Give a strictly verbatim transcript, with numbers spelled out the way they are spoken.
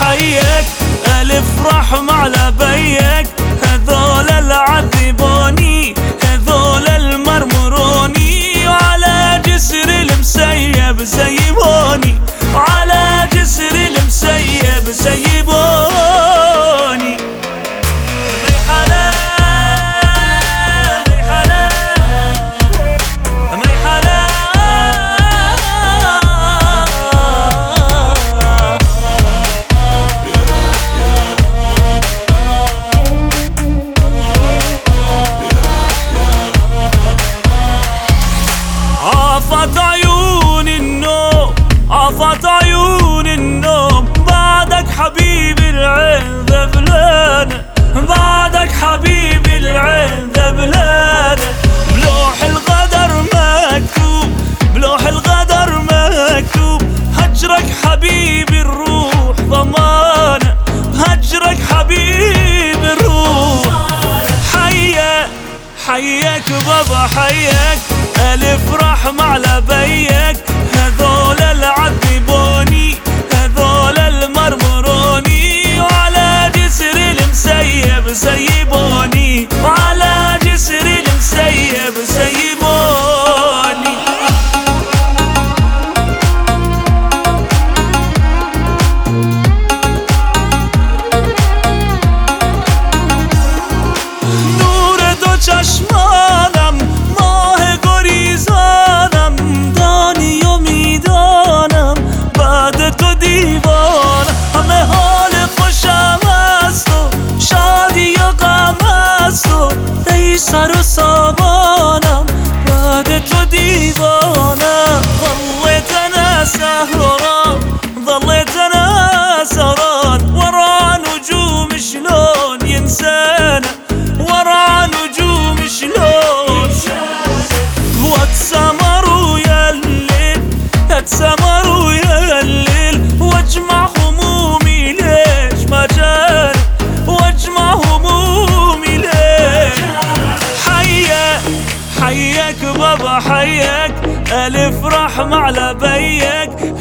حيك ألف رحمة على بيك، هذول العذبوني هذول المرمروني، وعلى جسر المسيب سيبوني، وعلى جسر المسيب سيبوني. عافت عيون النوم عافت عيون النوم، بعدك حبيبي العين ذبلانة، بعدك حبيبي العين ذبلانة. بلوح الغدر مكتوب بلوح الغدر مكتوب، هجرك حبيبي الروح ضمانة، هجرك حبيبي الروح. حياك حياك بابا حياك ألف رحمة على بيك، هذول العذبوني هذول المرمروني، وعلى جسر المسيب سيبوني، وعلى جسر المسيب سيبوني. نور دو چشمانم ماه گریزانم، دانی و میدانم بعد تو دیوانم، همه حال خوشم است و شادی و غم است و ای سر و سامانم بعد تو دیوانم. ظليت انا سهران ظليت انا سهران، ورا نجوم شلون ينسانا، ورا نجوم شلون. واتسمر ويا الليل اتسمر ويا الليل، واجمع همومي ليش ما جاني، واجمع همومي ليش. حياك حياك بابا حياك ألف رحمة على بيك،